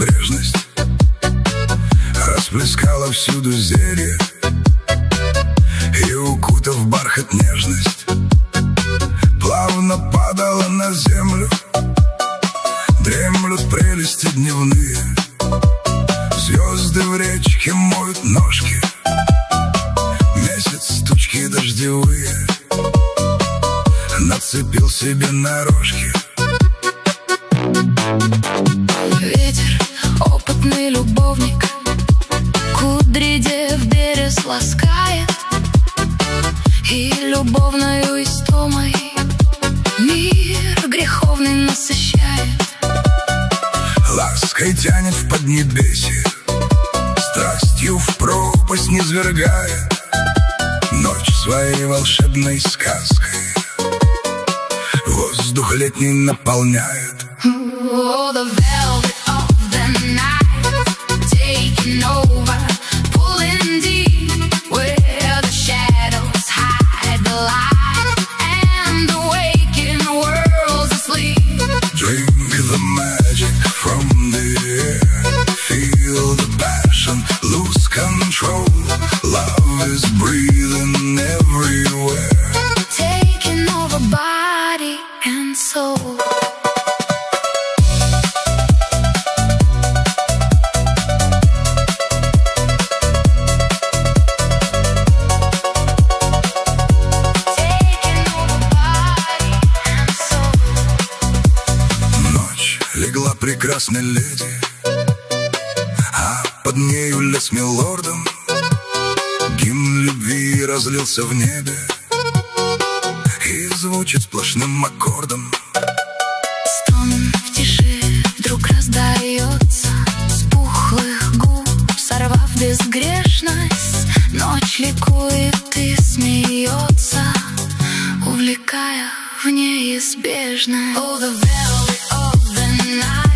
небрежность расплескала всюду зелье и, укутав в бархат нежность, плавно падала на землю. Дремлют прелести дневные, звезды в речке моют ножки, месяц тучки дождевые нацепил себе на рожки. Ветер, опытный любовник, кудри дев берез ласкает, и любовною истомой мир греховный насыщает. Лаской тянет в поднебесье, страстью в пропасть низвергая, ночь своей волшебной сказкой воздух летний наполняет. Oh, the velvet of the night taking over, pulling deep where the shadows hide the light, and the waking world's asleep. Drink the magic from the air, feel the passion, lose control. Love is breathing everywhere, Taking over body and soul. Легла прекрасная леди, а под нею лес милордом. Гимн любви разлился в небе и звучит сплошным аккордом. Стон в тиши вдруг раздается, с пухлых губ сорвав безгрешность. Ночь ликует и смеется, увлекая в неизбежность. Oh, the velvet of the night